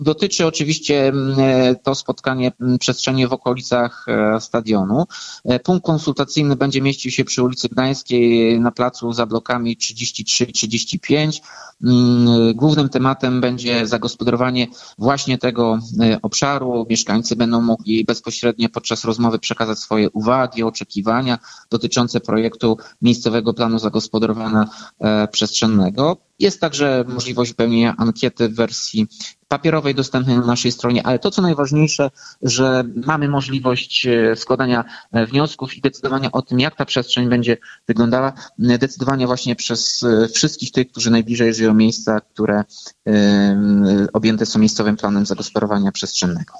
Dotyczy oczywiście to spotkanie przestrzeni w okolicach stadionu. Punkt konsultacyjny będzie mieścił się przy ulicy Gdańskiej na placu za blokami 33 i 35. Głównym tematem będzie zagospodarowanie właśnie tego obszaru. Mieszkańcy będą mogli bezpośrednio podczas rozmowy przekazać swoje uwagi, oczekiwania dotyczące projektu miejscowego planu zagospodarowania przestrzennego. Jest także możliwość wypełnienia ankiety w wersji papierowej dostępnej na naszej stronie, ale to, co najważniejsze, że mamy możliwość składania wniosków i decydowania o tym, jak ta przestrzeń będzie wyglądała, decydowanie właśnie przez wszystkich tych, którzy najbliżej żyją miejsca, które objęte są miejscowym planem zagospodarowania przestrzennego.